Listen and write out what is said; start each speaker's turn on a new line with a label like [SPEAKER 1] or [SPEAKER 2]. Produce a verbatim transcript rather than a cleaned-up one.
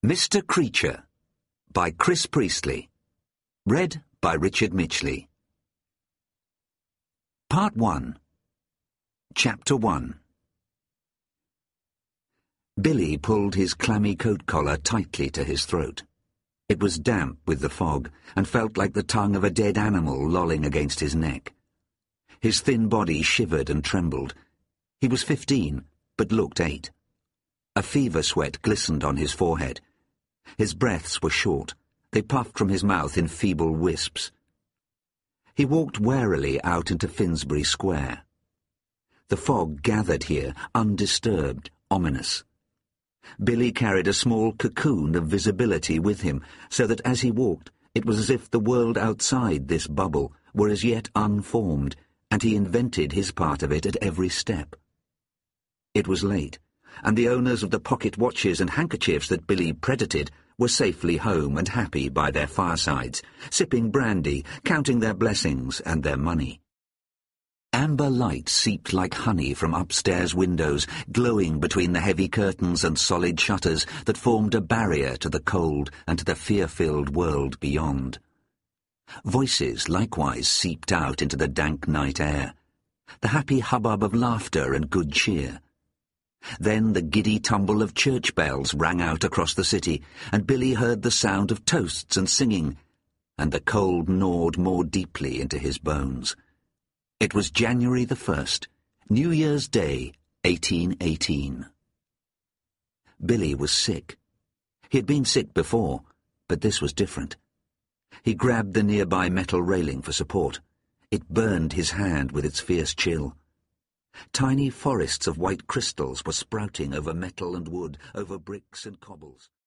[SPEAKER 1] Mister Creature by Chris Priestley. Read by Richard Mitchley. Part one. Chapter one. Billy pulled his clammy coat collar tightly to his throat. It was damp with the fog, and felt like the tongue of a dead animal lolling against his neck. His thin body shivered and trembled. He was fifteen, but looked eight. A fever sweat glistened on his forehead. His breaths were short. They puffed from his mouth in feeble wisps. He walked warily out into Finsbury Square. The fog gathered here, undisturbed, ominous. Billy carried a small cocoon of visibility with him, so that as he walked, it was as if the world outside this bubble were as yet unformed, and he invented his part of it at every step. It was late, and the owners of the pocket watches and handkerchiefs that Billy predated were safely home and happy by their firesides, sipping brandy, counting their blessings and their money. Amber light seeped like honey from upstairs windows, glowing between the heavy curtains and solid shutters that formed a barrier to the cold and to the fear-filled world beyond. Voices likewise seeped out into the dank night air, the happy hubbub of laughter and good cheer. Then the giddy tumble of church bells rang out across the city, and Billy heard the sound of toasts and singing, and the cold gnawed more deeply into his bones. It was January the first, New Year's Day, eighteen eighteen. Billy was sick. He had been sick before, but this was different. He grabbed the nearby metal railing for support. It burned his hand with its fierce chill. Tiny forests of white crystals were sprouting over metal and wood, over bricks and cobbles.